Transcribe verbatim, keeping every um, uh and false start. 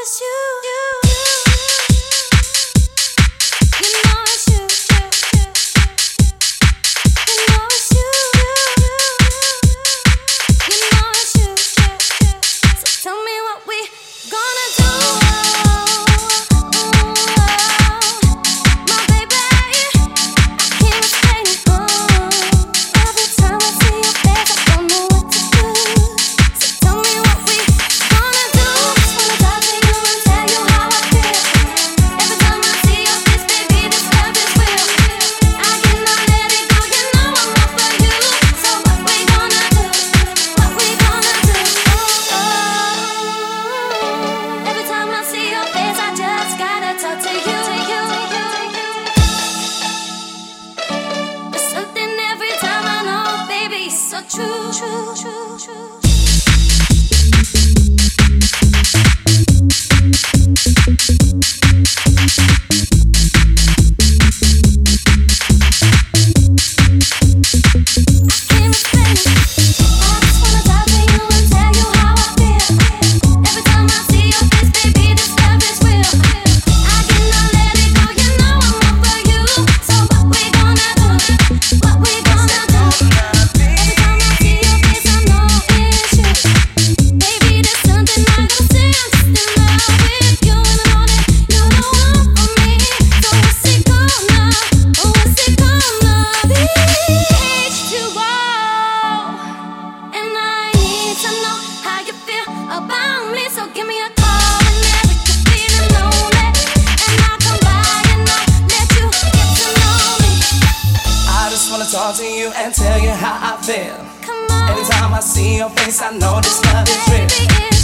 it's you. You know it's you. You know it's you. You know it's you. So tell me what we gonna do. My baby, I can't explain it. Every time I see your face, I don't know what to do. So tell me what we gonna do. Just wanna talk to you and tell you how I feel. Every time I see your face, baby, this love is real. I cannot let it go, you know I'm not for you. So what we gonna do? What we gonna do? Oh, every time I see your face, I just gotta talk to you. There's something every time I know, baby, so true, true, true, true. Can't explain it. I just wanna talk to you and tell you how I feel. Every time I see your face, baby, this love is real. I cannot let it go, you know I'm not for you. So what we gonna do? What we gonna do? Every time I see your face, I know it's you. Baby, there's something I gotta say. I'm just in love with you, and I know that you the one for me. So what's it gonna? What's it gonna be? H two O. And I need to know how you feel about me. So give me a call whenever you're feeling lonely, and I'll come by and I'll let you get to know me. I just wanna talk to you and tell you how I feel. Come on, Every time I see your face, I know this love is real. baby, it's